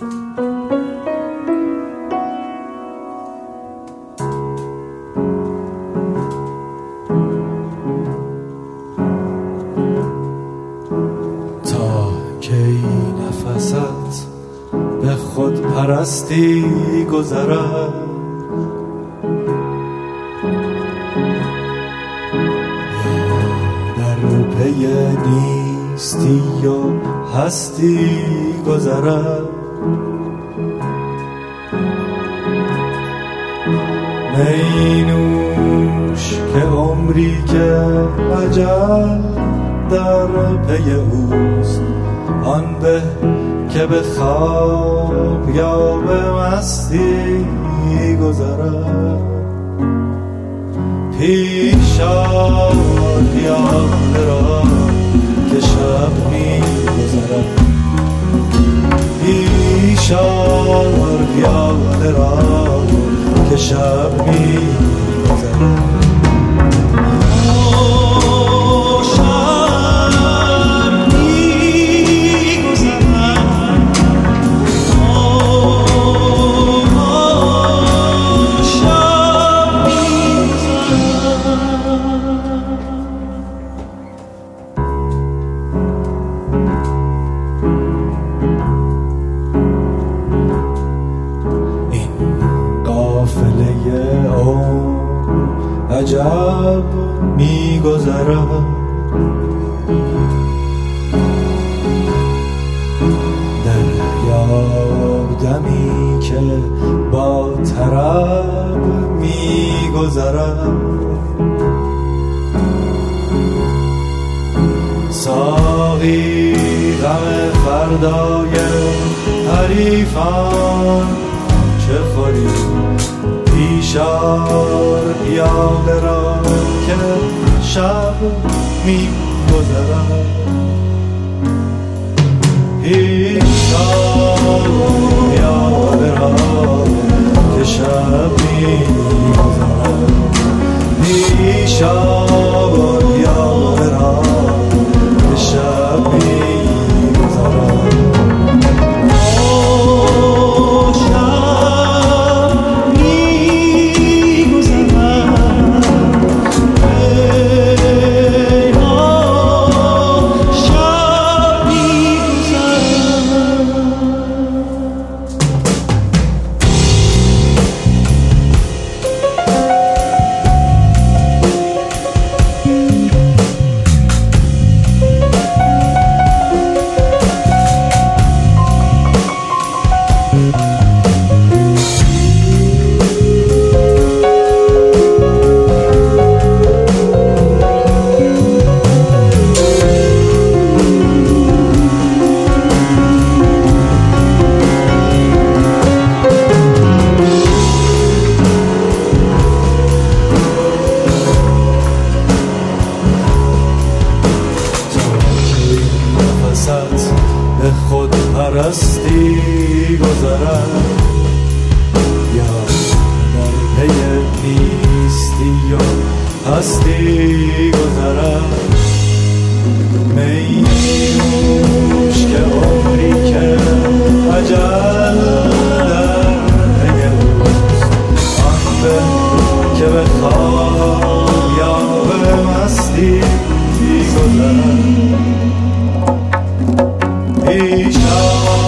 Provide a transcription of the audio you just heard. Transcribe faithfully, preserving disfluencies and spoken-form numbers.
نفست به خود پرستی گذرد، یا در پی نیستی و هستی گذرد. می نوش که عمری که اجل در پی اوست، آن به که به خواب یا به مستی گذرد. پیش آر یاد را که شب می گذرد، پیش آر یاد را که شب می گذرد. عجب می گذرد، دریاب دمی که با طرب می گذرد. ساقی غم فردای حریفان چه خوری، پیشار پیاله را که شب می گذرد. پیشار پیاله را که شب می گذرد. پیشار پیاله را که شب می گذرد. به خود پرستی گذرد، یا در پی نیستی و هستی گذرد. می نوش که عمری که اجل در پی اوست، آن به که به خواب یا به مستی گذرد. پیش